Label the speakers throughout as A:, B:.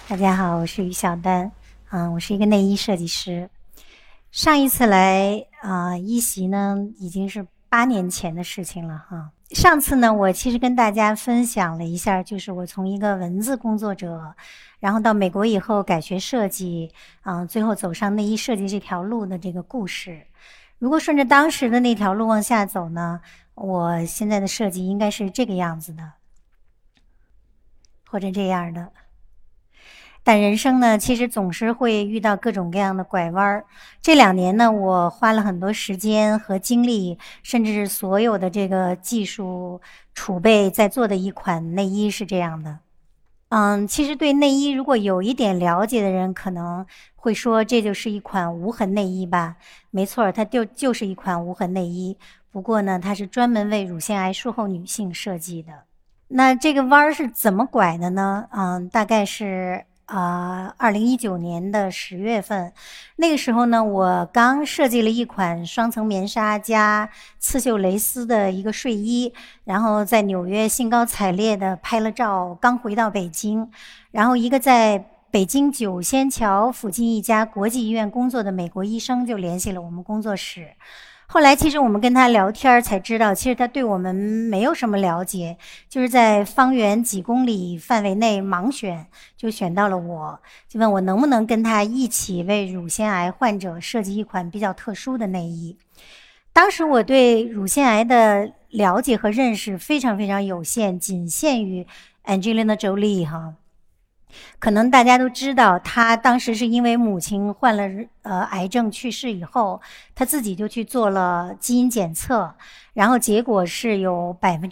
A: 大家好，我是于小丹，我是一个内衣设计师。上一次来一席呢，已经是8年前的事情了哈。上次呢，我其实跟大家分享了一下，就是我从一个文字工作者，然后到美国以后改学设计，最后走上内衣设计这条路的这个故事。如果顺着当时的那条路往下走呢，我现在的设计应该是这个样子的，或者这样的。但人生呢，其实总是会遇到各种各样的拐弯儿。这2年呢，我花了很多时间和精力，甚至是所有的这个技术储备，在做的一款内衣是这样的。其实对内衣如果有一点了解的人，可能会说这就是一款无痕内衣吧。没错，它就是一款无痕内衣。不过呢，它是专门为乳腺癌术后女性设计的。那这个弯儿是怎么拐的呢？大概是2019年的10月份，那个时候呢，我刚设计了一款双层棉纱加刺绣蕾丝的一个睡衣，然后在纽约兴高采烈地拍了照，刚回到北京，然后一个在北京九仙桥附近一家国际医院工作的美国医生就联系了我们工作室。后来其实我们跟他聊天才知道，其实他对我们没有什么了解，就是在方圆几公里范围内盲选，就选到了我，就问我能不能跟他一起为乳腺癌患者设计一款比较特殊的内衣。当时我对乳腺癌的了解和认识非常非常有限，仅限于 Angelina Jolie 哈。可能大家都知道，他当时是因为母亲患了癌症去世以后，他自己就去做了基因检测，然后结果是有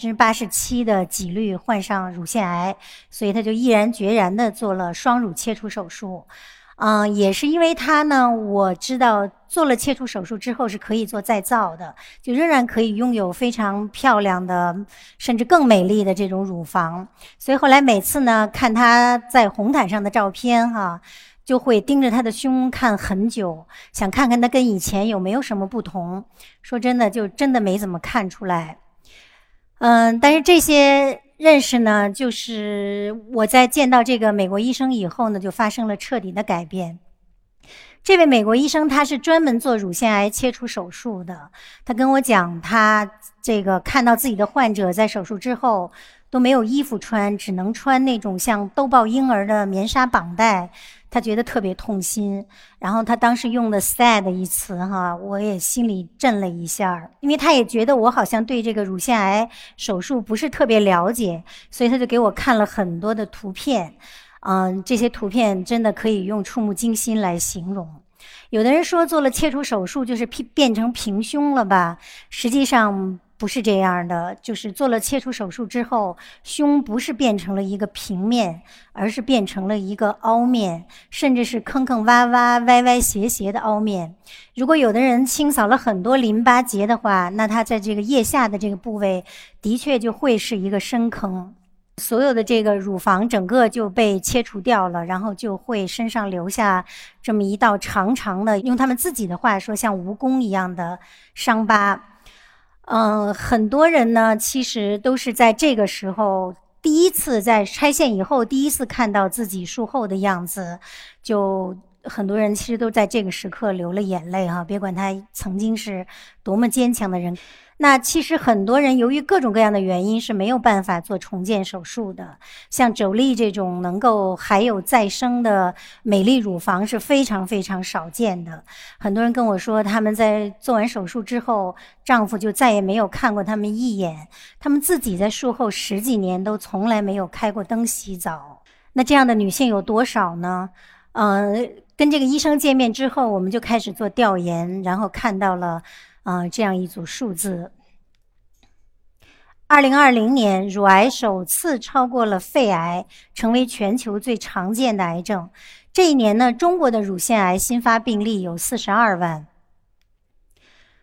A: 87%的几率患上乳腺癌，所以他就毅然决然地做了双乳切除手术。也是因为他呢，我知道做了切除手术之后是可以做再造的，就仍然可以拥有非常漂亮的，甚至更美丽的这种乳房。所以后来每次呢，看他在红毯上的照片就会盯着他的胸看很久，想看看他跟以前有没有什么不同。说真的，就真的没怎么看出来。但是这些认识呢，就是我在见到这个美国医生以后呢，就发生了彻底的改变。这位美国医生他是专门做乳腺癌切除手术的，他跟我讲，他这个看到自己的患者在手术之后都没有衣服穿，只能穿那种像兜抱婴儿的棉纱绑带，他觉得特别痛心。然后他当时用的 sad 一词我也心里震了一下，因为他也觉得我好像对这个乳腺癌手术不是特别了解，所以他就给我看了很多的图片。这些图片真的可以用触目惊心来形容。有的人说做了切除手术就是变成平胸了吧，实际上不是这样的，就是做了切除手术之后，胸不是变成了一个平面，而是变成了一个凹面，甚至是坑坑洼洼、歪歪斜斜的凹面。如果有的人清扫了很多淋巴结的话，那他在这个腋下的这个部位的确就会是一个深坑。所有的这个乳房整个就被切除掉了，然后就会身上留下这么一道长长的，用他们自己的话说像蜈蚣一样的伤疤。很多人呢其实都是在这个时候第一次在拆线以后第一次看到自己术后的样子，就很多人其实都在这个时刻流了眼泪别管他曾经是多么坚强的人。那其实很多人由于各种各样的原因是没有办法做重建手术的，像Jolie这种能够还有再生的美丽乳房是非常非常少见的。很多人跟我说，他们在做完手术之后，丈夫就再也没有看过他们一眼，他们自己在术后10几年都从来没有开过灯洗澡。那这样的女性有多少呢？跟这个医生见面之后，我们就开始做调研，然后看到了这样一组数字。2020年，乳癌首次超过了肺癌，成为全球最常见的癌症。这一年呢，中国的乳腺癌新发病例有42万。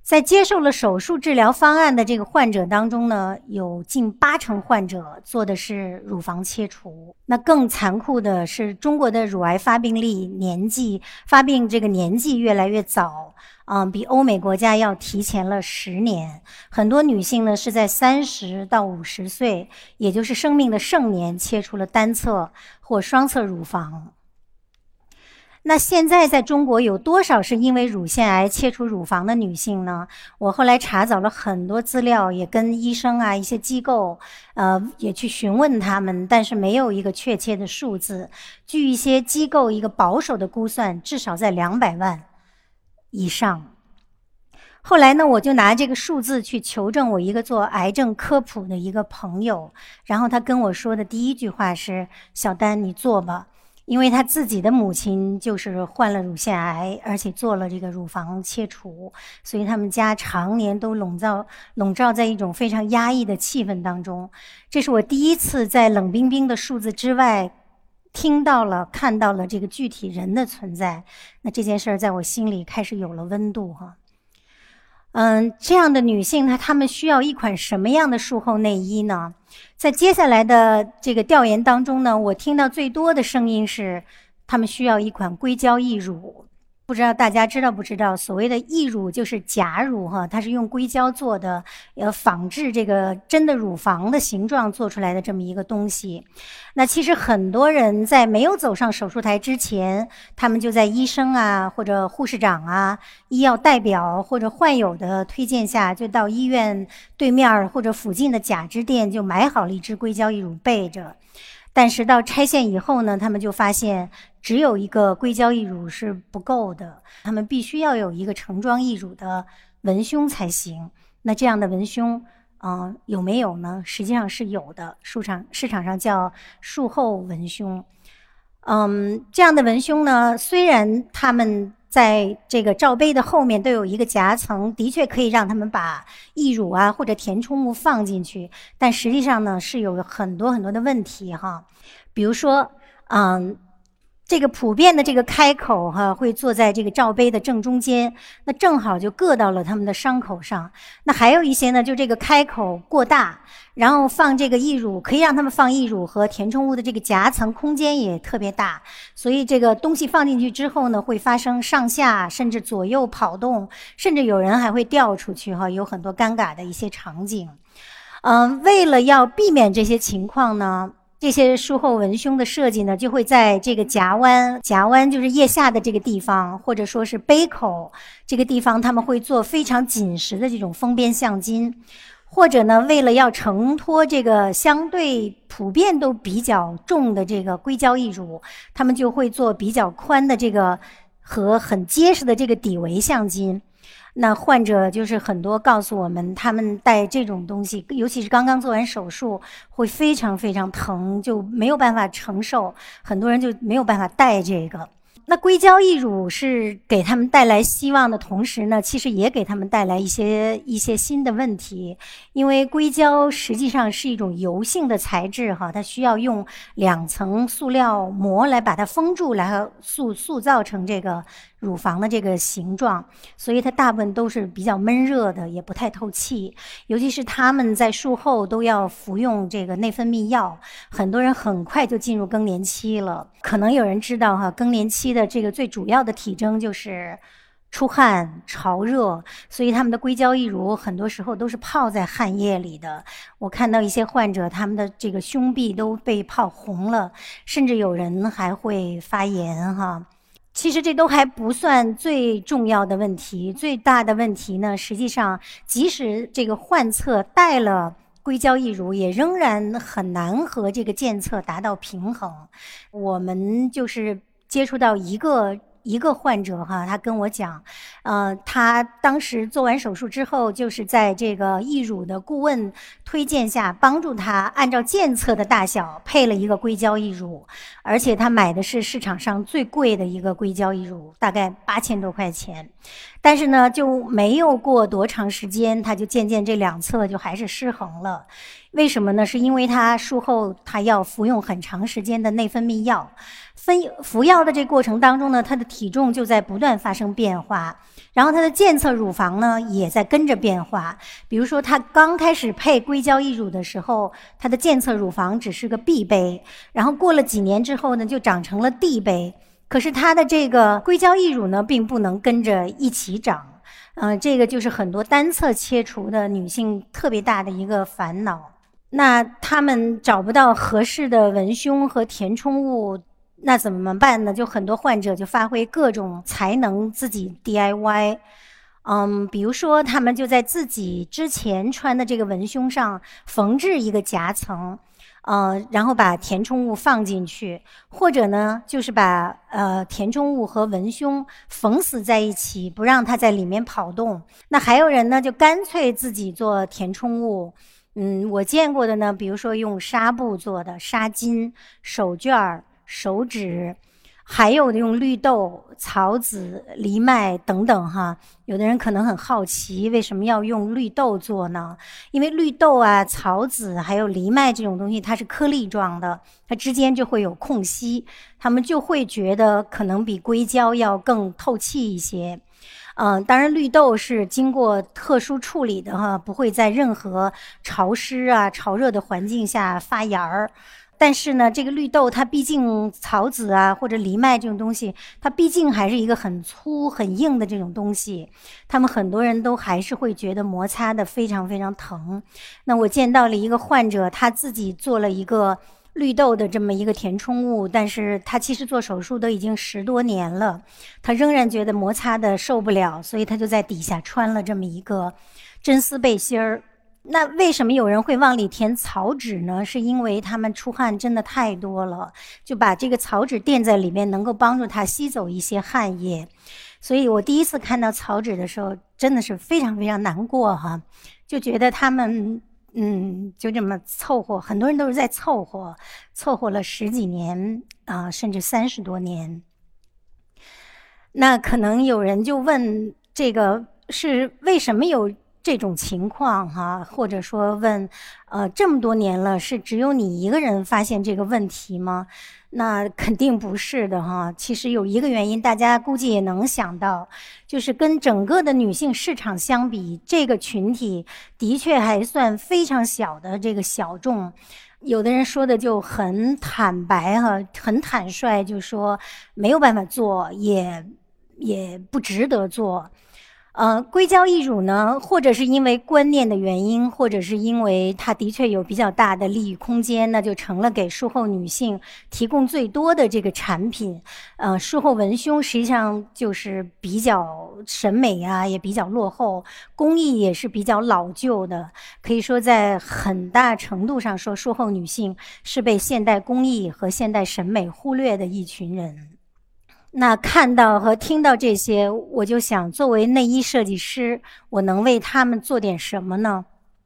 A: 在接受了手术治疗方案的这个患者当中呢，有近80%患者做的是乳房切除。那更残酷的是，中国的乳癌发病这个年纪越来越早，比欧美国家要提前了10年。很多女性呢是在30到50岁，也就是生命的盛年，切除了单侧或双侧乳房。那现在在中国有多少是因为乳腺癌切除乳房的女性呢？我后来查找了很多资料，也跟医生一些机构，也去询问他们，但是没有一个确切的数字。据一些机构一个保守的估算，至少在200万以上。后来呢，我就拿这个数字去求证我一个做癌症科普的一个朋友，然后他跟我说的第一句话是：小丹，你做吧。因为他自己的母亲就是患了乳腺癌，而且做了这个乳房切除，所以他们家常年都笼罩在一种非常压抑的气氛当中。这是我第一次在冷冰冰的数字之外听到了、看到了这个具体人的存在。那这件事在我心里开始有了温度哈。这样的女性呢，她们需要一款什么样的术后内衣呢？在接下来的这个调研当中呢，我听到最多的声音是，她们需要一款硅胶义乳。不知道大家知道不知道，所谓的义乳就是假乳哈，它是用硅胶做的，仿制这个真的乳房的形状做出来的这么一个东西。那其实很多人在没有走上手术台之前，他们就在医生或者护士长医药代表或者患友的推荐下，就到医院对面或者附近的假肢店就买好了一支硅胶义乳备着。但是到拆线以后呢，他们就发现只有一个硅胶义乳是不够的，他们必须要有一个盛装义乳的文胸才行。那这样的文胸有没有呢？实际上是有的，市场上叫术后文胸。这样的文胸呢，虽然他们在这个罩杯的后面都有一个夹层，的确可以让他们把义乳或者填充物放进去，但实际上呢是有很多很多的问题哈。比如说这个普遍的这个开口会坐在这个罩杯的正中间，那正好就硌到了他们的伤口上。那还有一些呢，就这个开口过大，然后放这个义乳，可以让他们放义乳和填充物的这个夹层空间也特别大，所以这个东西放进去之后呢，会发生上下甚至左右跑动，甚至有人还会掉出去有很多尴尬的一些场景。为了要避免这些情况呢，这些术后文胸的设计呢，就会在这个夹弯就是腋下的这个地方，或者说是杯口这个地方，他们会做非常紧实的这种封边橡筋，或者呢，为了要承托这个相对普遍都比较重的这个硅胶义乳，他们就会做比较宽的这个和很结实的这个底围橡筋。那患者就是很多告诉我们，他们戴这种东西，尤其是刚刚做完手术，会非常非常疼，就没有办法承受，很多人就没有办法戴这个。那硅胶义乳是给他们带来希望的同时呢，其实也给他们带来一些新的问题，因为硅胶实际上是一种油性的材质它需要用2层塑料膜来把它封住，来塑造成这个乳房的这个形状，所以它大部分都是比较闷热的，也不太透气。尤其是他们在术后都要服用这个内分泌药，很多人很快就进入更年期了。可能有人知道更年期的这个最主要的体征就是出汗、潮热，所以他们的硅胶义乳很多时候都是泡在汗液里的。我看到一些患者，他们的这个胸壁都被泡红了，甚至有人还会发炎其实这都还不算最重要的问题，最大的问题呢，实际上即使这个患侧带了硅胶义乳，也仍然很难和这个健侧达到平衡。我们就是接触到一个患者他跟我讲，他当时做完手术之后，就是在这个义乳的顾问推荐下，帮助他按照健侧的大小配了一个硅胶义乳，而且他买的是市场上最贵的一个硅胶义乳，大概8000多块钱。但是呢，就没有过多长时间，他就渐渐这两侧就还是失衡了。为什么呢？是因为他术后他要服用很长时间的内分泌药， 服药的这个过程当中呢，她的体重就在不断发生变化，然后她的检测乳房呢也在跟着变化。比如说她刚开始配硅胶义乳的时候，她的检测乳房只是个 B 杯，然后过了几年之后呢，就长成了 D 杯。可是她的这个硅胶义乳呢，并不能跟着一起长。这个就是很多单侧切除的女性特别大的一个烦恼。那她们找不到合适的文胸和填充物，那怎么办呢？就很多患者就发挥各种才能，自己 DIY。比如说他们就在自己之前穿的这个文胸上缝制一个夹层，然后把填充物放进去，或者呢就是把填充物和文胸缝死在一起，不让它在里面跑动。那还有人呢就干脆自己做填充物。我见过的呢，比如说用纱布做的纱巾、手绢、手纸，还有的用绿豆、草籽、藜麦等等哈。有的人可能很好奇，为什么要用绿豆做呢？因为绿豆啊、草籽还有藜麦这种东西，它是颗粒状的，它之间就会有空隙，他们就会觉得可能比硅胶要更透气一些。当然绿豆是经过特殊处理的哈，不会在任何潮湿啊、潮热的环境下发芽儿。但是呢，这个绿豆它毕竟草籽啊或者藜麦这种东西，它毕竟还是一个很粗很硬的这种东西，他们很多人都还是会觉得摩擦的非常非常疼。那我见到了一个患者，他自己做了一个绿豆的这么一个填充物，但是他其实做手术都已经10多年了，他仍然觉得摩擦的受不了，所以他就在底下穿了这么一个真丝背心儿。那为什么有人会往里填草纸呢？是因为他们出汗真的太多了，就把这个草纸垫在里面，能够帮助他吸走一些汗液。所以我第一次看到草纸的时候，真的是非常非常难过哈，就觉得他们就这么凑合，很多人都是在凑合了10几年甚至30多年。那可能有人就问，这个是为什么有这种情况哈，或者说问这么多年了，是只有你一个人发现这个问题吗？那肯定不是的哈。其实有一个原因，大家估计也能想到，就是跟整个的女性市场相比，这个群体的确还算非常小的这个小众。有的人说的就很坦白哈，很坦率，就说没有办法做，也不值得做。硅胶义乳呢，或者是因为观念的原因，或者是因为它的确有比较大的利益空间，那就成了给术后女性提供最多的这个产品。术后文胸实际上就是比较审美啊，也比较落后，工艺也是比较老旧的。可以说在很大程度上说，术后女性是被现代工艺和现代审美忽略的一群人。那看到和听到这些，我就想作为内衣设计师，我能为他们做点什么呢？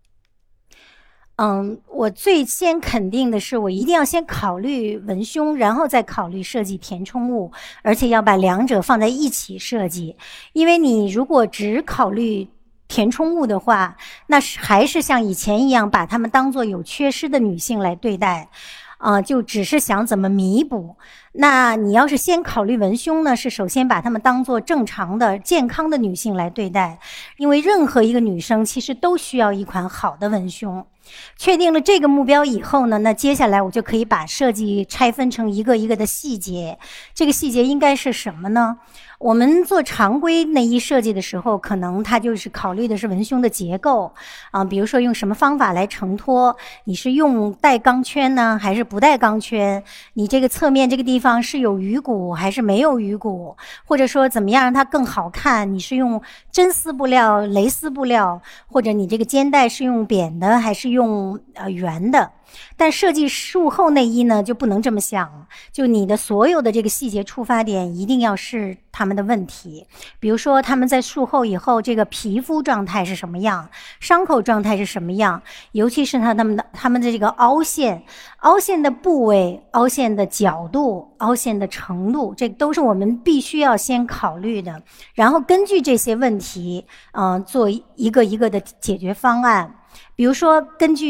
A: 我最先肯定的是，我一定要先考虑文胸，然后再考虑设计填充物，而且要把两者放在一起设计。因为你如果只考虑填充物的话，那还是像以前一样把它们当作有缺失的女性来对待。就只是想怎么弥补。那你要是先考虑文胸呢，是首先把她们当作正常的、健康的女性来对待，因为任何一个女生其实都需要一款好的文胸。确定了这个目标以后呢，那接下来我就可以把设计拆分成一个一个的细节。这个细节应该是什么呢？我们做常规内衣设计的时候，可能它就是考虑的是文胸的结构比如说用什么方法来承托，你是用带钢圈呢，还是不带钢圈？你这个侧面这个地方是有鱼骨还是没有鱼骨？或者说怎么样让它更好看？你是用真丝布料、蕾丝布料，或者你这个肩带是用扁的还是用圆的？但设计术后内衣呢，就不能这么想，就你的所有的这个细节出发点一定要是他们的问题。比如说他们在术后以后，这个皮肤状态是什么样，伤口状态是什么样，尤其是他们的这个凹陷的部位、凹陷的角度、凹陷的程度，这都是我们必须要先考虑的。然后根据这些问题做一个一个的解决方案。比如说根据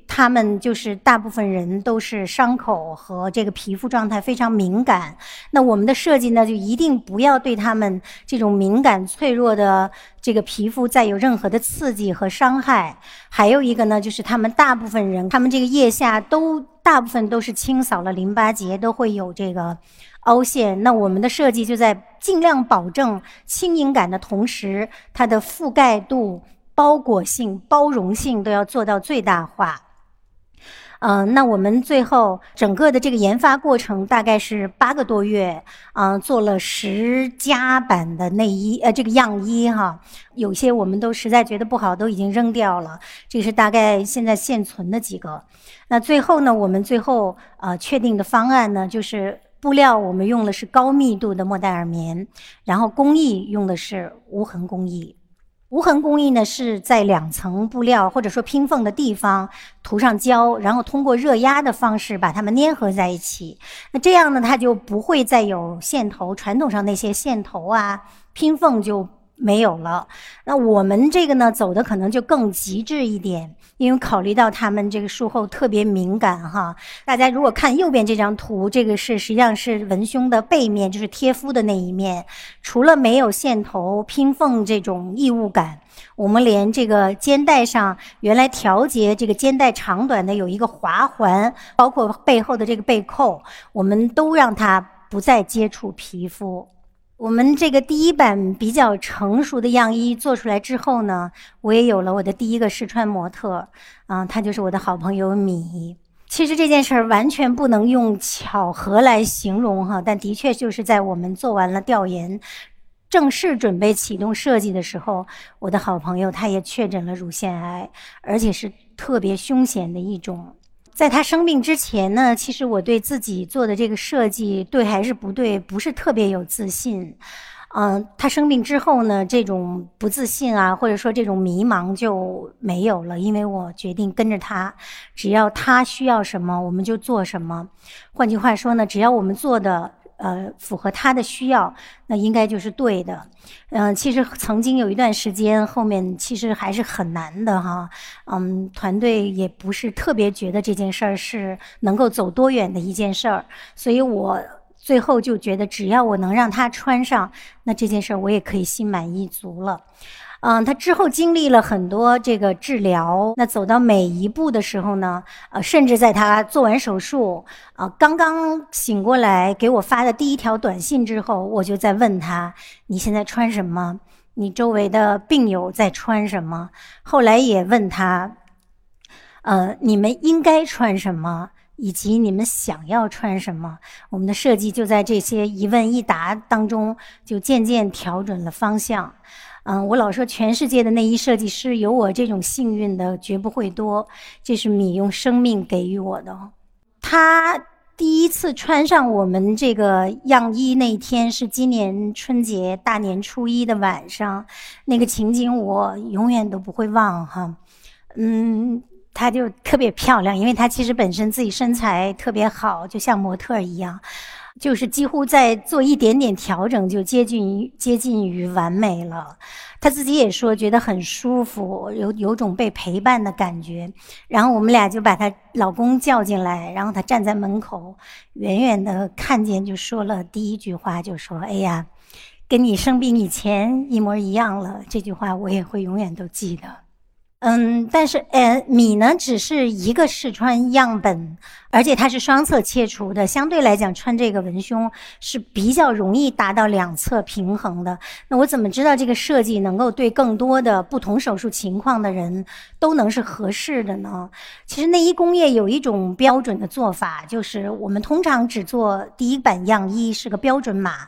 A: 他们就是大部分人都是伤口和这个皮肤状态非常敏感，那我们的设计呢，就一定不要对他们这种敏感脆弱的这个皮肤再有任何的刺激和伤害。还有一个呢，就是他们大部分人，他们这个腋下大部分都是清扫了淋巴结，都会有这个凹陷。那我们的设计就在尽量保证轻盈感的同时，它的覆盖度、包裹性、包容性都要做到最大化。那我们最后整个的这个研发过程大概是8个多月，做了10加版的内衣，这个样衣哈，有些我们都实在觉得不好，都已经扔掉了。这是大概现在现存的几个。那最后呢，我们最后确定的方案呢，就是布料我们用的是高密度的莫代尔棉，然后工艺用的是无痕工艺。无痕工艺呢，是在2层布料或者说拼缝的地方涂上胶，然后通过热压的方式把它们粘合在一起。那这样呢，它就不会再有线头，传统上那些线头啊、拼缝就没有了。那我们这个呢，走的可能就更极致一点，因为考虑到他们这个术后特别敏感哈。大家如果看右边这张图，这个实际上是文胸的背面，就是贴肤的那一面。除了没有线头、拼缝这种异物感，我们连这个肩带上原来调节这个肩带长短的有一个滑环，包括背后的这个背扣，我们都让它不再接触皮肤。我们这个第一版比较成熟的样衣做出来之后呢，我也有了我的第一个试穿模特，她就是我的好朋友米。其实这件事儿完全不能用巧合来形容哈，但的确就是在我们做完了调研，正式准备启动设计的时候，我的好朋友他也确诊了乳腺癌，而且是特别凶险的一种。在他生病之前呢，其实我对自己做的这个设计对还是不对，不是特别有自信。他生病之后呢，这种不自信啊，或者说这种迷茫就没有了，因为我决定跟着他，只要他需要什么，我们就做什么。换句话说呢，只要我们做的符合他的需要，那应该就是对的。其实曾经有一段时间，后面其实还是很难的哈。团队也不是特别觉得这件事儿是能够走多远的一件事儿，所以我最后就觉得，只要我能让他穿上，那这件事儿我也可以心满意足了。他之后经历了很多这个治疗，那走到每一步的时候呢，甚至在他做完手术，刚刚醒过来给我发的第一条短信之后，我就在问他：你现在穿什么？你周围的病友在穿什么？后来也问他，你们应该穿什么？以及你们想要穿什么？我们的设计就在这些一问一答当中，就渐渐调整了方向。我老说全世界的内衣设计师有我这种幸运的绝不会多，这是米用生命给予我的。他第一次穿上我们这个样衣那一天是今年春节大年初一的晚上，那个情景我永远都不会忘哈。她就特别漂亮，因为她其实本身自己身材特别好，就像模特一样，就是几乎在做一点点调整就接近于完美了。她自己也说觉得很舒服，有种被陪伴的感觉。然后我们俩就把她老公叫进来，然后她站在门口，远远的看见就说了第一句话，就说：“哎呀，跟你生病以前一模一样了。”这句话我也会永远都记得。但是米呢只是一个试穿样本，而且它是双侧切除的，相对来讲穿这个文胸是比较容易达到2侧平衡的。那我怎么知道这个设计能够对更多的不同手术情况的人都能是合适的呢？其实内衣工业有一种标准的做法，就是我们通常只做第一版样衣是个标准码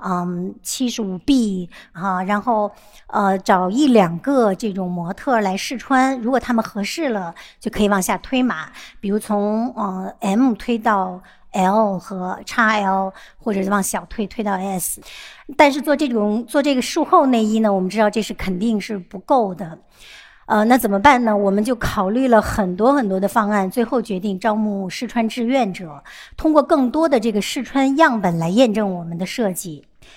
A: ，75B 然后找1、2个这种模特来试穿，如果他们合适了，就可以往下推码，比如从M 推到 L 和 XL， 或者是往小推到 S。但是做这个术后内衣呢，我们知道这是肯定是不够的。那怎么办呢？我们就考虑了很多很多的方案，最后决定招募试穿志愿者，通过更多的这个试穿样本来验证我们的设计。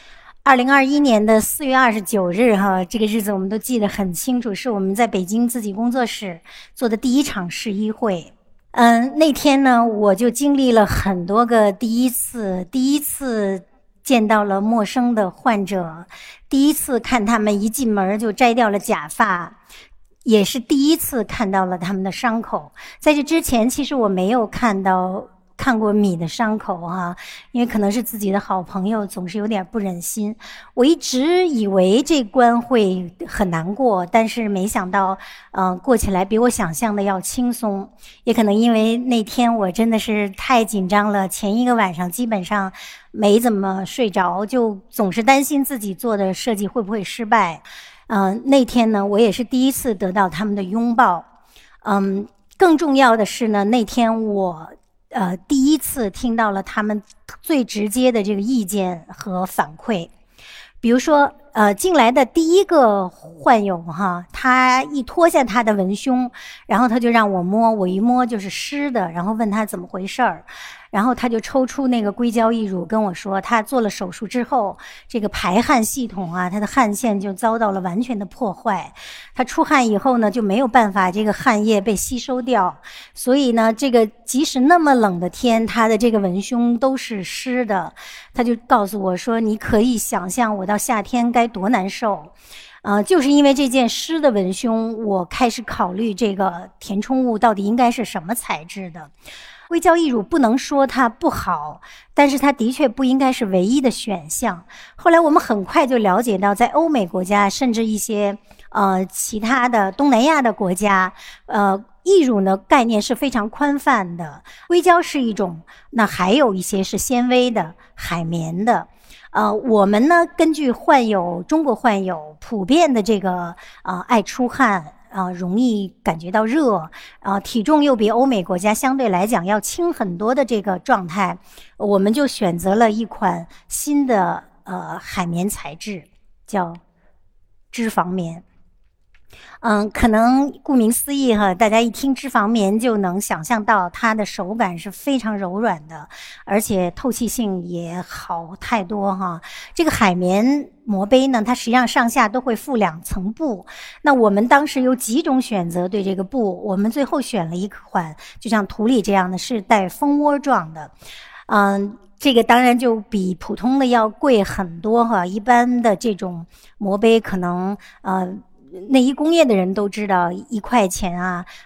A: 2021年的4月29日哈，这个日子我们都记得很清楚，是我们在北京自己工作室做的第一场试医会。那天呢，我就经历了很多个第一次见到了陌生的患者，第一次看他们一进门就摘掉了假发，也是第一次看到了他们的伤口。在这之前，其实我没有看过米的伤口哈，因为可能是自己的好朋友，总是有点不忍心。我一直以为这关会很难过，但是没想到，过起来比我想象的要轻松。也可能因为那天我真的是太紧张了，前一个晚上基本上没怎么睡着，就总是担心自己做的设计会不会失败。那天呢，我也是第一次得到他们的拥抱。更重要的是呢，那天我第一次听到了他们最直接的这个意见和反馈。比如说进来的第一个患友哈，他一脱下他的文胸，然后他就让我摸，我一摸就是湿的，然后问他怎么回事儿，然后他就抽出那个硅胶义乳跟我说，他做了手术之后，这个排汗系统啊，他的汗腺就遭到了完全的破坏，他出汗以后呢，就没有办法这个汗液被吸收掉，所以呢，这个即使那么冷的天，他的这个文胸都是湿的。他就告诉我说，你可以想象我到夏天该多难受。就是因为这件湿的文胸，我开始考虑这个填充物到底应该是什么材质的。硅胶义乳不能说它不好，但是它的确不应该是唯一的选项。后来我们很快就了解到，在欧美国家，甚至一些其他的东南亚的国家，义乳的概念是非常宽泛的，硅胶是一种，那还有一些是纤维的、海绵的。我们呢，根据中国患有普遍的这个爱出汗。容易感觉到热，体重又比欧美国家相对来讲要轻很多的这个状态，我们就选择了一款新的海绵材质，叫脂肪棉。可能顾名思义哈，大家一听脂肪棉就能想象到它的手感是非常柔软的，而且透气性也好太多哈。这个海绵膜杯呢，它实际上上下都会附2层布。那我们当时有几种选择对这个布，我们最后选了一款，就像图里这样的，是带蜂窝状的。这个当然就比普通的要贵很多哈。一般的这种膜杯可能内衣工业的人都知道1块钱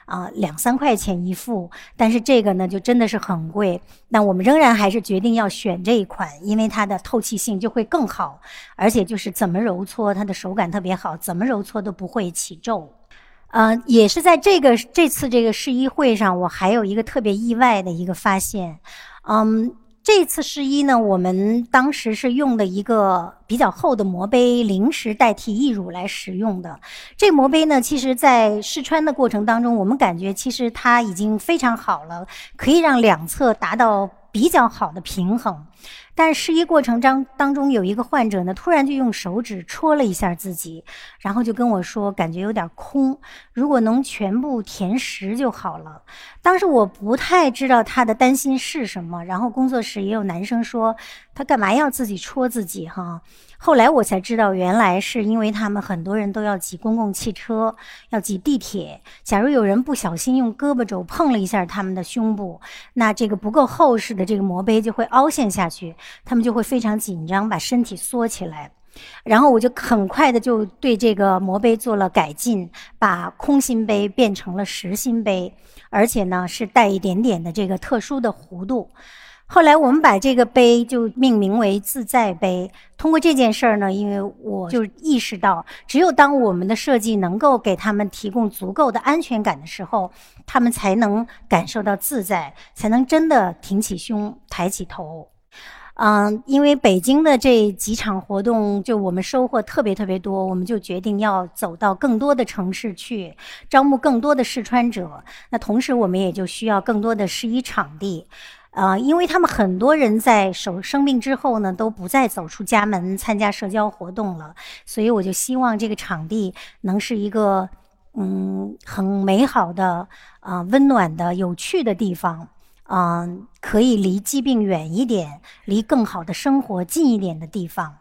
A: 2、3块钱一副，但是这个呢就真的是很贵。那我们仍然还是决定要选这一款，因为它的透气性就会更好，而且就是怎么揉搓它的手感特别好，怎么揉搓都不会起皱。也是在这次这个试衣会上，我还有一个特别意外的一个发现。这次试衣呢，我们当时是用的一个比较厚的膜杯，临时代替义乳来使用的。这膜杯呢，其实在试穿的过程当中，我们感觉其实它已经非常好了，可以让两侧达到比较好的平衡。但试衣过程当中有一个患者呢，突然就用手指戳了一下自己，然后就跟我说感觉有点空，如果能全部填实就好了。当时我不太知道他的担心是什么，然后工作室也有男生说他干嘛要自己戳自己哈。后来我才知道，原来是因为他们很多人都要挤公共汽车，要挤地铁，假如有人不小心用胳膊肘碰了一下他们的胸部，那这个不够厚实的这个膜杯就会凹陷下去，他们就会非常紧张，把身体缩起来。然后我就很快的就对这个膜杯做了改进，把空心杯变成了实心杯，而且呢是带一点点的这个特殊的弧度。后来我们把这个杯就命名为自在杯。通过这件事儿呢，因为我就意识到，只有当我们的设计能够给他们提供足够的安全感的时候，他们才能感受到自在，才能真的挺起胸，抬起头。因为北京的这几场活动，就我们收获特别多，我们就决定要走到更多的城市去，招募更多的试穿者。那同时，我们也就需要更多的试衣场地。因为他们很多人在生病之后呢，都不再走出家门参加社交活动了，所以我就希望这个场地能是一个很美好的温暖的有趣的地方，可以离疾病远一点，离更好的生活近一点的地方。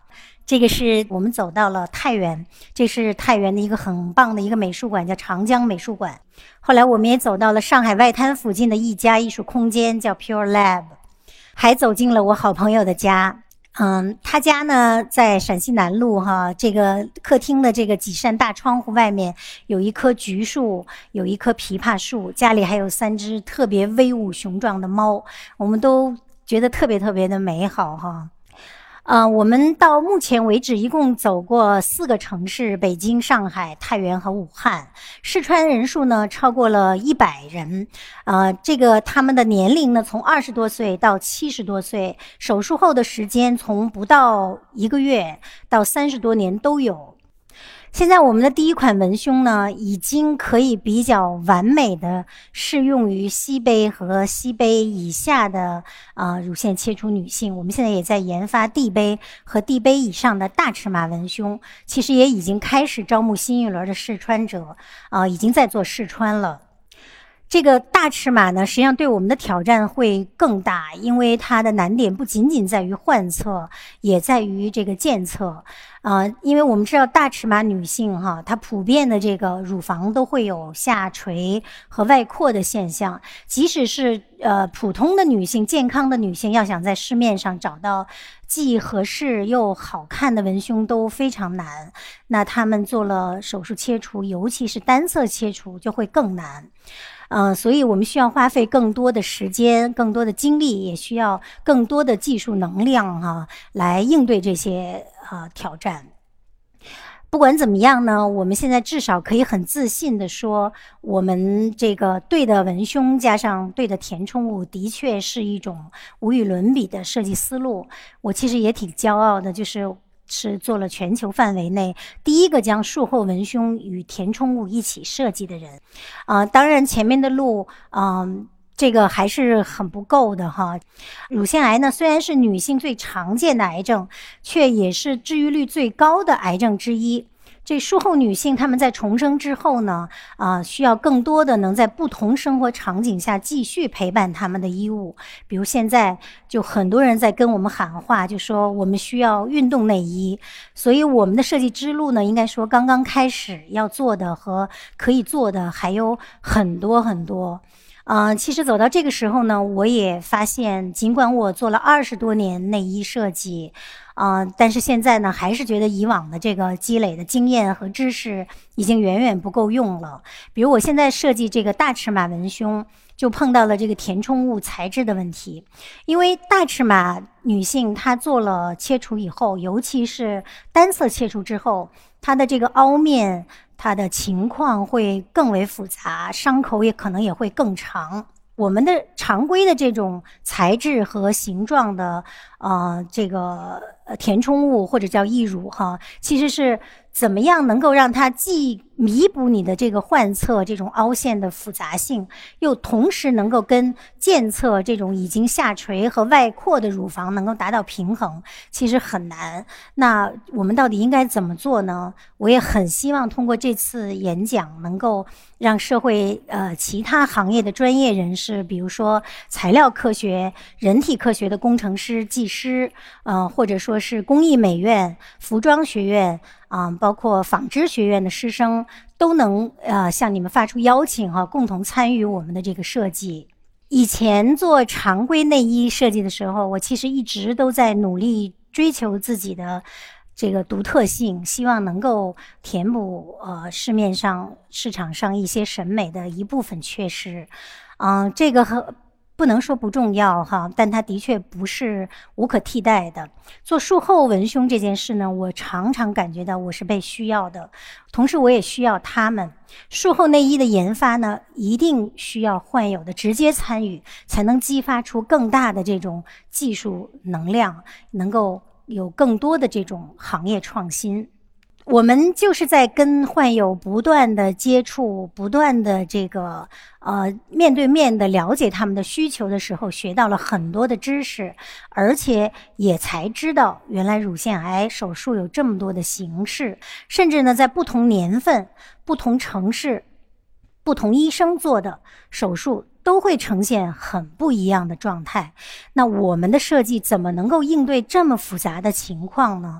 A: 这个是我们走到了太原，这是太原的一个很棒的一个美术馆，叫长江美术馆。后来我们也走到了上海外滩附近的一家艺术空间，叫 Pure Lab， 还走进了我好朋友的家。他家呢在陕西南路哈，这个客厅的这个几扇大窗户外面有一棵橘树，有一棵枇杷树，家里还有3只特别威武雄壮的猫，我们都觉得特别特别的美好哈。我们到目前为止一共走过4个城市，北京、上海、太原和武汉，试穿人数呢超过了100人。这个他们的年龄呢从20多岁到70多岁，手术后的时间从不到1个月到30多年都有。现在我们的第一款文胸呢，已经可以比较完美的适用于西杯和西杯以下的乳腺切除女性。我们现在也在研发 D 杯和 D 杯以上的大尺码文胸，其实也已经开始招募新一轮的试穿者，已经在做试穿了。这个大尺码呢，实际上对我们的挑战会更大，因为它的难点不仅仅在于患侧，也在于这个检测。因为我们知道大尺码女性哈，她普遍的这个乳房都会有下垂和外扩的现象，即使是普通的女性、健康的女性，要想在市面上找到既合适又好看的文胸都非常难。那她们做了手术切除，尤其是单侧切除就会更难。所以我们需要花费更多的时间、更多的精力，也需要更多的技术能量来应对这些挑战。不管怎么样呢，我们现在至少可以很自信地说，我们这个对的文胸加上对的填充物，的确是一种无与伦比的设计思路。我其实也挺骄傲的，是做了全球范围内第一个将术后文胸与填充物一起设计的人。当然前面的路这个还是很不够的哈。乳腺癌呢，虽然是女性最常见的癌症，却也是治愈率最高的癌症之一。这术后女性她们在重生之后呢，需要更多的能在不同生活场景下继续陪伴她们的衣物。比如现在就很多人在跟我们喊话，就说我们需要运动内衣。所以我们的设计之路呢，应该说刚刚开始，要做的和可以做的还有很多很多。其实走到这个时候呢，我也发现，尽管我做了20多年内衣设计，但是现在呢，还是觉得以往的这个积累的经验和知识已经远远不够用了。比如我现在设计这个大尺码文胸，就碰到了这个填充物材质的问题。因为大尺码女性她做了切除以后，尤其是单侧切除之后，她的这个凹面，它的情况会更为复杂，伤口也可能也会更长。我们的常规的这种材质和形状的这个填充物或者叫义乳其实是怎么样能够让它既弥补你的这个患侧这种凹陷的复杂性，又同时能够跟健侧这种已经下垂和外扩的乳房能够达到平衡，其实很难。那我们到底应该怎么做呢？我也很希望通过这次演讲能够让社会其他行业的专业人士，比如说材料科学、人体科学的工程师、技师，或者说是工艺美院、服装学院包括纺织学院的师生，都能向你们发出邀请共同参与我们的这个设计。以前做常规内衣设计的时候，我其实一直都在努力追求自己的这个独特性，希望能够填补市场上一些审美的一部分缺失。这个不能说不重要但它的确不是无可替代的。做术后文胸这件事呢，我常常感觉到我是被需要的，同时我也需要他们。术后内衣的研发呢，一定需要患有的直接参与，才能激发出更大的这种技术能量，能够有更多的这种行业创新。我们就是在跟患有不断的接触，不断的这个面对面的了解他们的需求的时候，学到了很多的知识，而且也才知道原来乳腺癌手术有这么多的形式，甚至呢在不同年份、不同城市、不同医生做的手术都会呈现很不一样的状态。那我们的设计怎么能够应对这么复杂的情况呢？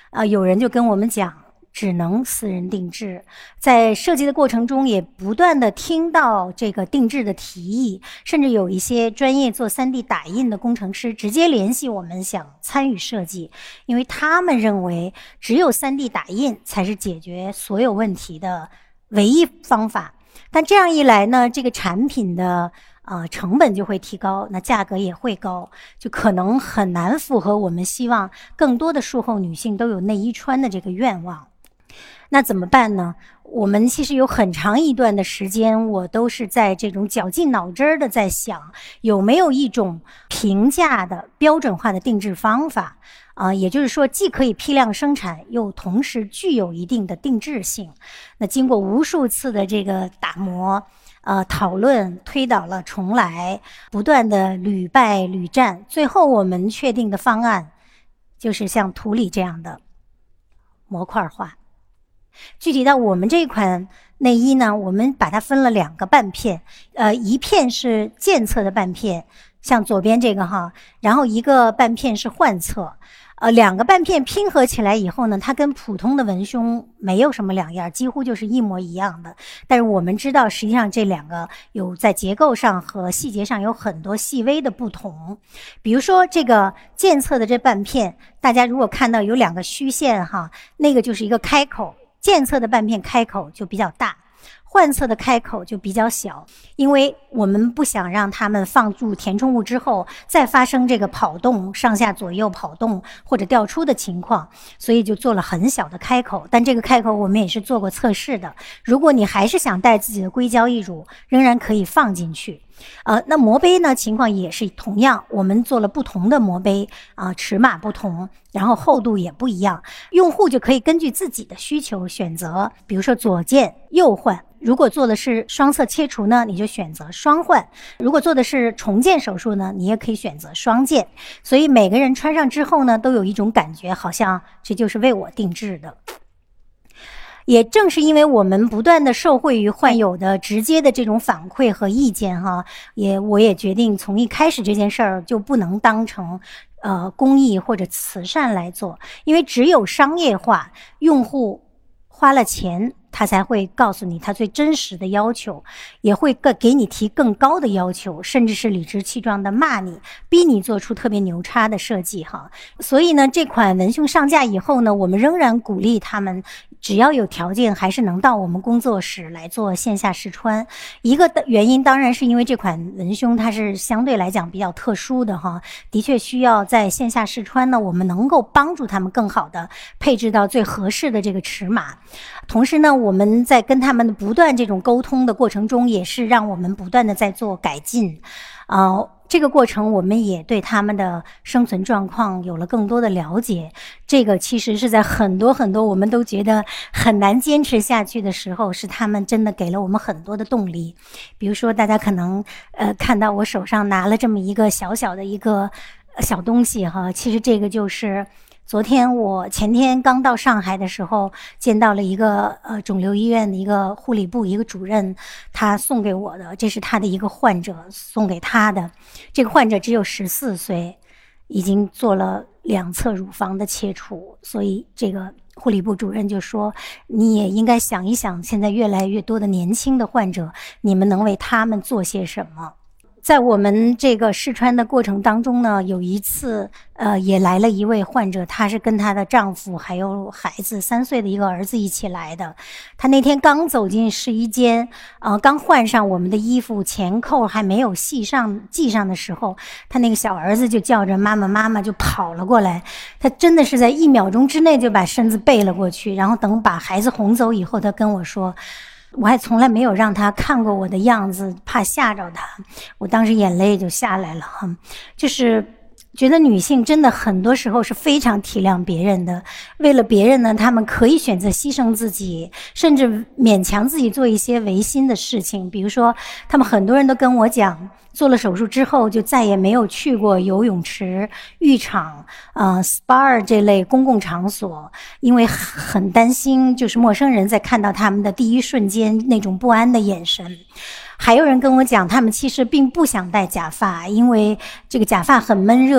A: 有人就跟我们讲，只能私人定制。在设计的过程中，也不断的听到这个定制的提议，甚至有一些专业做 3D 打印的工程师直接联系我们，想参与设计，因为他们认为只有 3D 打印才是解决所有问题的唯一方法。但这样一来呢，这个产品的成本就会提高，那价格也会高，就可能很难符合我们希望更多的术后女性都有内衣穿的这个愿望。那怎么办呢？我们其实有很长一段的时间，我都是在这种绞尽脑汁的在想，有没有一种平价的标准化的定制方法也就是说既可以批量生产，又同时具有一定的定制性。那经过无数次的这个打磨讨论，推倒了重来，不断的屡败屡战，最后我们确定的方案就是像图里这样的模块化。具体到我们这款内衣呢，我们把它分了2个半片，一片是健侧的半片，像左边这个哈，然后一个半片是患侧。2个半片拼合起来以后呢，它跟普通的文胸没有什么两样，几乎就是一模一样的。但是我们知道，实际上这2个有在结构上和细节上有很多细微的不同。比如说这个健侧的这半片，大家如果看到有2个虚线哈，那个就是一个开口，健侧的半片开口就比较大，患侧的开口就比较小，因为我们不想让它们放入填充物之后再发生这个跑动，上下左右跑动或者掉出的情况，所以就做了很小的开口。但这个开口我们也是做过测试的，如果你还是想带自己的硅胶义乳，仍然可以放进去。那磨杯呢情况也是同样，我们做了不同的磨杯尺码不同，然后厚度也不一样，用户就可以根据自己的需求选择，比如说左健右患。如果做的是双侧切除呢，你就选择双患；如果做的是重建手术呢，你也可以选择双建。所以每个人穿上之后呢，都有一种感觉，好像这就是为我定制的。也正是因为我们不断的受惠于患友的直接的这种反馈和意见我也决定从一开始这件事儿就不能当成公益或者慈善来做，因为只有商业化，用户花了钱，他才会告诉你他最真实的要求，也会给你提更高的要求，甚至是理直气壮的骂你，逼你做出特别牛叉的设计所以呢，这款文胸上架以后呢，我们仍然鼓励他们只要有条件还是能到我们工作室来做线下试穿。一个原因当然是因为这款文胸它是相对来讲比较特殊的的确需要在线下试穿呢，我们能够帮助他们更好的配置到最合适的这个尺码。同时呢，我们在跟他们不断这种沟通的过程中，也是让我们不断的在做改进这个过程我们也对他们的生存状况有了更多的了解。这个其实是在很多我们都觉得很难坚持下去的时候，是他们真的给了我们很多的动力。比如说大家可能看到我手上拿了这么一个小小的一个小东西其实这个就是前天刚到上海的时候，见到了一个肿瘤医院的一个护理部一个主任，他送给我的，这是他的一个患者送给他的。这个患者只有14岁，已经做了2侧乳房的切除，所以这个护理部主任就说，你也应该想一想，现在越来越多的年轻的患者，你们能为他们做些什么。在我们这个试穿的过程当中呢，有一次也来了一位患者，她是跟她的丈夫还有孩子3岁的一个儿子一起来的。她那天刚走进试衣间刚换上我们的衣服，前扣还没有系上的时候，她那个小儿子就叫着妈妈妈妈就跑了过来。她真的是在1秒钟之内就把身子背了过去，然后等把孩子哄走以后，她跟我说，我还从来没有让他看过我的样子，怕吓着他。我当时眼泪就下来了就是觉得女性真的很多时候是非常体谅别人的，为了别人呢，她们可以选择牺牲自己，甚至勉强自己做一些违心的事情。比如说他们很多人都跟我讲，做了手术之后就再也没有去过游泳池、浴场SPA 这类公共场所，因为很担心就是陌生人在看到他们的第一瞬间那种不安的眼神。还有人跟我讲，他们其实并不想戴假发，因为这个假发很闷热，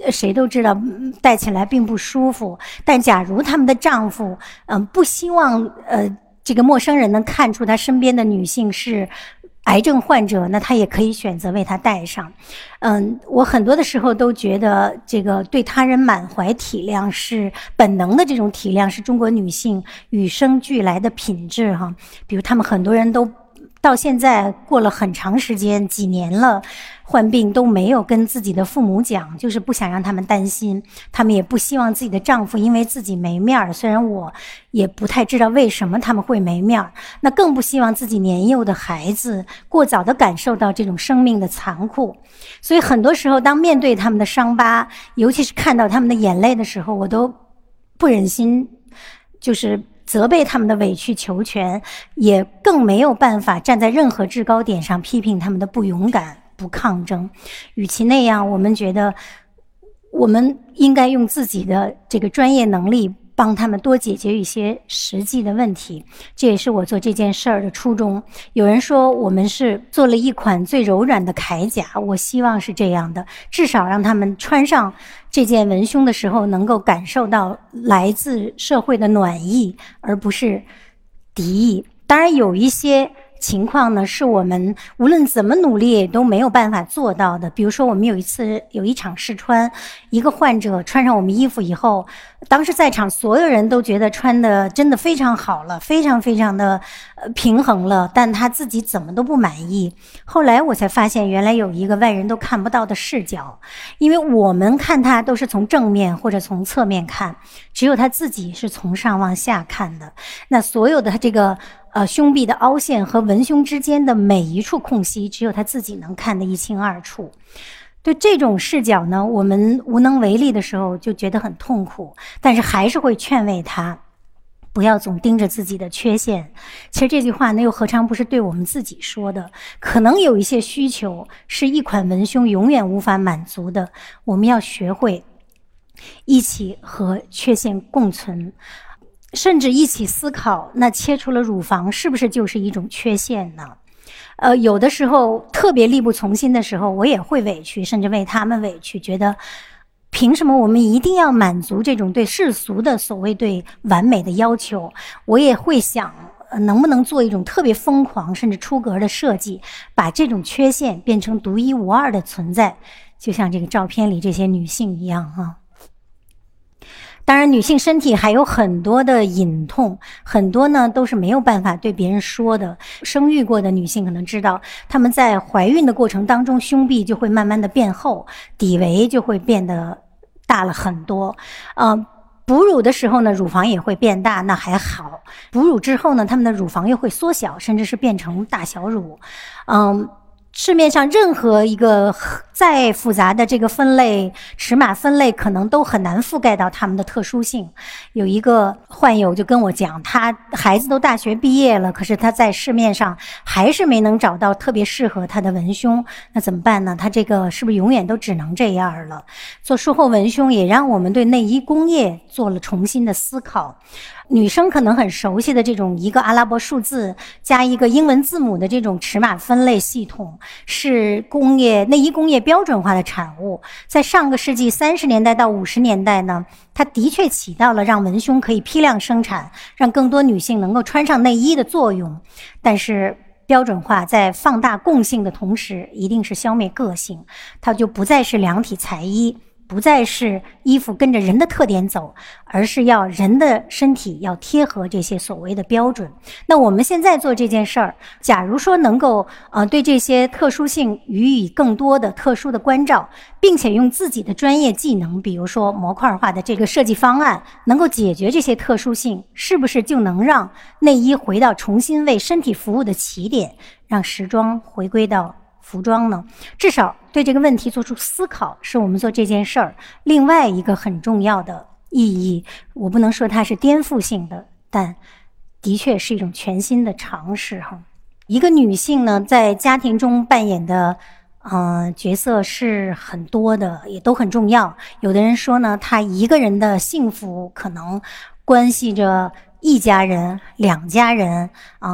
A: 谁都知道戴起来并不舒服，但假如他们的丈夫不希望这个陌生人能看出他身边的女性是癌症患者，那他也可以选择为她戴上。我很多的时候都觉得这个对他人满怀体谅是本能的，这种体谅是中国女性与生俱来的品质哈。比如他们很多人都到现在过了很长时间，几年了，患病都没有跟自己的父母讲，就是不想让他们担心。他们也不希望自己的丈夫因为自己没面儿，虽然我也不太知道为什么他们会没面儿，那更不希望自己年幼的孩子过早地感受到这种生命的残酷。所以很多时候当面对他们的伤疤，尤其是看到他们的眼泪的时候，我都不忍心就是责备他们的委曲求全，也更没有办法站在任何制高点上批评他们的不勇敢、不抗争。与其那样，我们觉得我们应该用自己的这个专业能力帮他们多解决一些实际的问题，这也是我做这件事儿的初衷。有人说我们是做了一款最柔软的铠甲，我希望是这样的，至少让他们穿上这件文胸的时候能够感受到来自社会的暖意，而不是敌意。当然有一些情况呢，是我们无论怎么努力也都没有办法做到的。比如说我们有一场试穿，一个患者穿上我们衣服以后，当时在场所有人都觉得穿的真的非常好了，非常非常的平衡了，但他自己怎么都不满意。后来我才发现，原来有一个外人都看不到的视角，因为我们看他都是从正面或者从侧面看，只有他自己是从上往下看的。那所有的他这个胸壁的凹陷和文胸之间的每一处空隙，只有他自己能看得一清二楚。对这种视角呢，我们无能为力的时候就觉得很痛苦，但是还是会劝慰他不要总盯着自己的缺陷。其实这句话呢，又何尝不是对我们自己说的？可能有一些需求是一款文胸永远无法满足的，我们要学会一起和缺陷共存，甚至一起思考，那切除了乳房是不是就是一种缺陷呢？有的时候特别力不从心的时候，我也会委屈，甚至为他们委屈，觉得凭什么我们一定要满足这种对世俗的所谓对完美的要求？我也会想，能不能做一种特别疯狂甚至出格的设计，把这种缺陷变成独一无二的存在，就像这个照片里这些女性一样哈。当然女性身体还有很多的隐痛，很多呢都是没有办法对别人说的。生育过的女性可能知道，她们在怀孕的过程当中，胸壁就会慢慢的变厚，底围就会变得大了很多。哺乳的时候呢，乳房也会变大，那还好。哺乳之后呢，她们的乳房又会缩小，甚至是变成大小乳。市面上任何一个再复杂的这个分类尺码分类，可能都很难覆盖到它们的特殊性。有一个患友就跟我讲，他孩子都大学毕业了，可是他在市面上还是没能找到特别适合他的文胸，那怎么办呢？他这个是不是永远都只能这样了？做术后文胸也让我们对内衣工业做了重新的思考。女生可能很熟悉的这种一个阿拉伯数字加一个英文字母的这种尺码分类系统，是内衣工业标准化的产物。在上个世纪30年代到50年代呢，它的确起到了让文胸可以批量生产，让更多女性能够穿上内衣的作用。但是标准化在放大共性的同时，一定是消灭个性，它就不再是量体裁衣，不再是衣服跟着人的特点走，而是要人的身体要贴合这些所谓的标准。那我们现在做这件事儿，假如说能够对这些特殊性予以更多的特殊的关照，并且用自己的专业技能，比如说模块化的这个设计方案，能够解决这些特殊性，是不是就能让内衣回到重新为身体服务的起点，让时装回归到服装呢？至少对这个问题做出思考，是我们做这件事儿另外一个很重要的意义。我不能说它是颠覆性的，但的确是一种全新的尝试哈。一个女性呢，在家庭中扮演的角色是很多的，也都很重要。有的人说呢，她一个人的幸福可能关系着一家人、2家人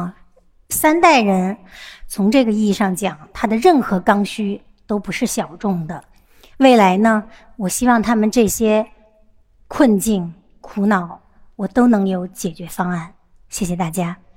A: 3代人。从这个意义上讲，它的任何刚需都不是小众的。 未来呢，我希望他们这些困境、苦恼，我都能有解决方案。谢谢大家。